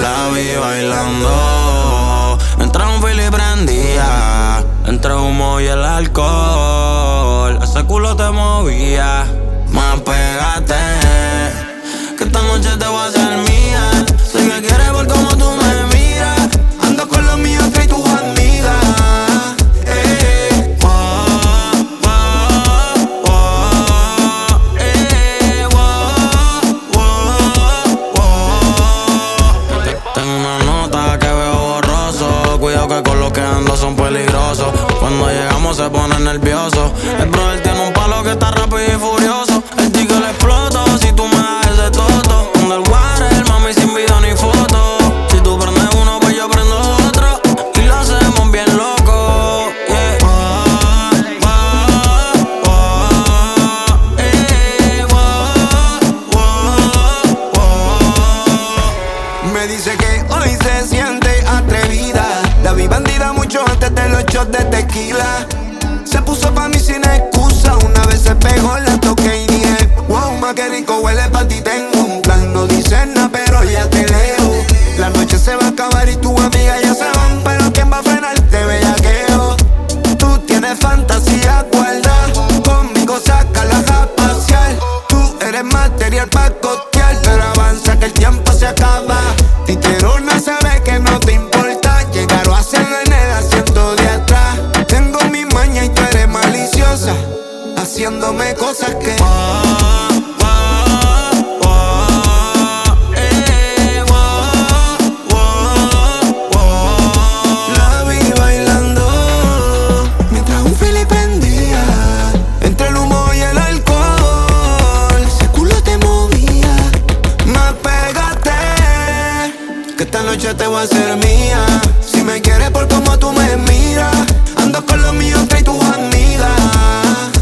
La vi bailando, entre un fili prendía, entre humo y el alcohol. Ese culo te movía, más pégate, que esta noche te voy a hacer mía. Sé que quieres ver cómo tú me miras. Ando con los míos que y tus amigas. Tengo una nota que veo borroso. Cuidado que con los que ando son peligrosos. Cuando llegamos se ponen nerviosos. El brother tiene un palo que está rápido y furioso. El ticket le explota si tú me das ese toto. Underwater, mami, sin video ni foto. Si tú prendes uno, pues yo prendo otro. Y lo hacemos bien loco, yeah. Me dice que hoy se siente atrevida. La vi bandida mucho antes de los shots de tequila. Se puso pa' mí sin excusa. Una vez se pegó, la toqué y dije wow, ma, qué rico huele, pa' ti tengo un plan. No dices nada, pero ya te leo. La noche se va a acabar y tu amiga ya se van. Pero ¿quién va a frenarte, bellaqueo? Tú tienes fantasía, guarda. Conmigo sácala a pasear. Tú eres material pa' costear. Pero avanza que el tiempo se acaba. Titerona sabe que no te importa llegar o hacer en el asiento de atrás. Tengo mi maña y tú eres maliciosa, haciéndome cosas que la vi bailando mientras un fili prendía, entre el humo y el alcohol. Ese culo te movía, más pégate, que esta noche te voy a hacer mía. Si me quieres por cómo tú me miras, ando con los míos que y tus amigas.